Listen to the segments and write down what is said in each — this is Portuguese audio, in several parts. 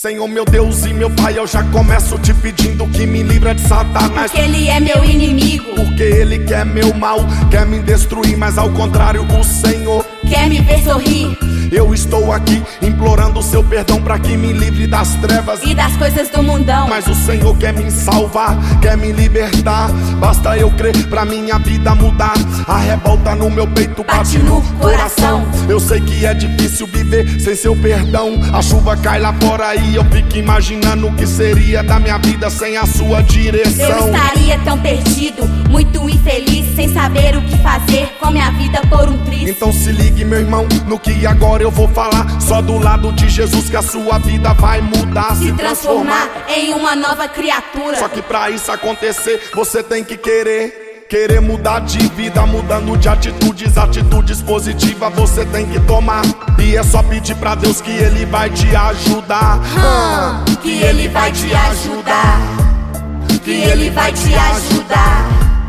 Senhor, meu Deus e meu Pai, eu já começo te pedindo que me livra de Satanás. Porque ele é meu inimigo, porque ele quer meu mal, quer me destruir, mas ao contrário, o Senhor quer me ver sorrir. Eu estou aqui implorando o seu perdão para que me livre das trevas e das coisas do mundão. Mas o Senhor quer me salvar, quer me libertar. Basta eu crer pra minha vida mudar. A revolta no meu peito bate no coração. Eu sei que é difícil viver sem seu perdão. A chuva cai lá fora e eu fico imaginando o que seria da minha vida sem a sua direção. Eu estaria tão perdido, muito infeliz, sem saber o que fazer com minha vida por um triz. Então se ligue, meu irmão, no que agora eu vou falar. Só do lado de Jesus que a sua vida vai mudar, se transformar em uma nova criatura. Só que pra isso acontecer, você tem que querer mudar de vida, mudando de atitudes positivas você tem que tomar. E é só pedir pra Deus que Ele vai te ajudar. Que Ele vai te ajudar. Que Ele vai te ajudar.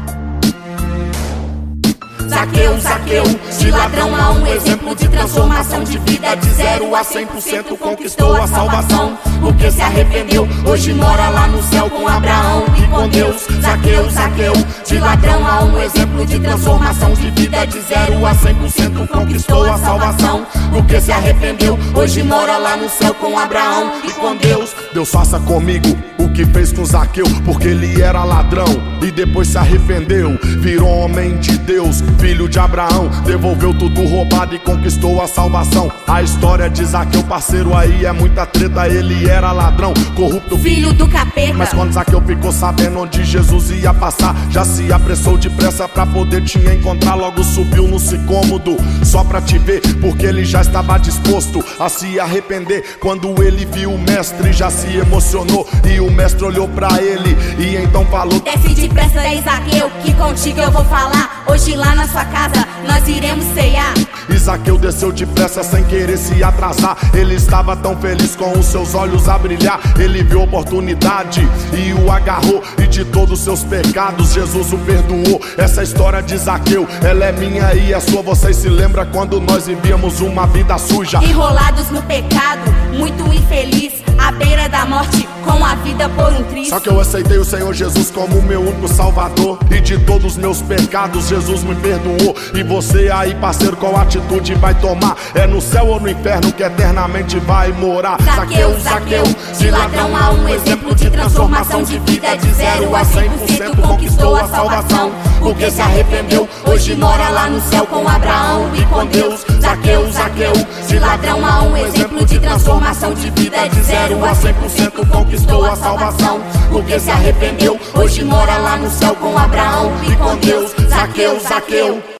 Zaqueu, Zaqueu, de ladrão a um exemplo de transformação de vida. De 0 a 100% conquistou a salvação. Porque se arrependeu, hoje mora lá no céu com Abraão e com Deus. Zaqueu, Zaqueu, de ladrão a um exemplo de transformação de vida. De 0 a 100% conquistou a salvação. Porque se arrependeu, hoje mora lá no céu com Abraão e com Deus. Deus faça comigo o que fez com Zaqueu, porque ele era ladrão e depois se arrependeu, virou homem de Deus, filho de Abraão, devolveu tudo roubado e conquistou a salvação. A história de Zaqueu, parceiro, aí é muita treta. Ele era ladrão, corrupto, filho do capeta. Mas quando Zaqueu ficou sabendo onde Jesus ia passar, já se apressou depressa pra poder te encontrar. Logo subiu no sicômodo só pra te ver, porque ele já estava disposto a se arrepender. Quando ele viu o mestre, já se emocionou e o mestre olhou pra ele e então falou: desce depressa aí, Zaqueu, que contigo eu vou falar. Hoje lá na sua casa nós iremos ceiar. E Zaqueu desceu depressa sem querer se atrasar. Ele estava tão feliz com os seus olhos a brilhar. Ele viu a oportunidade e o agarrou. E de todos os seus pecados Jesus o perdoou. Essa história de Zaqueu, ela é minha e é sua. Vocês se lembram quando nós vivíamos uma vida suja, enrolados no pecado, muito infeliz, à beira da morte, com a vida por um triz. Só que eu aceitei o Senhor Jesus como meu único salvador. E de todos os meus pecados Jesus me perdoou. E você aí, parceiro, qual atitude vai tomar? É no céu ou no inferno que eternamente vai morar? Zaqueu, Zaqueu, de ladrão a um exemplo de transformação de vida. De 0 a 100% conquistou a salvação. Porque se arrependeu, hoje mora lá no céu com Abraão e com Deus. Zaqueu, Zaqueu, de ladrão a um exemplo de transformação de vida. De 0 a 100% conquistou a salvação. Porque se arrependeu, hoje mora lá no céu com Abraão e com Deus. Zaqueu, Zaqueu.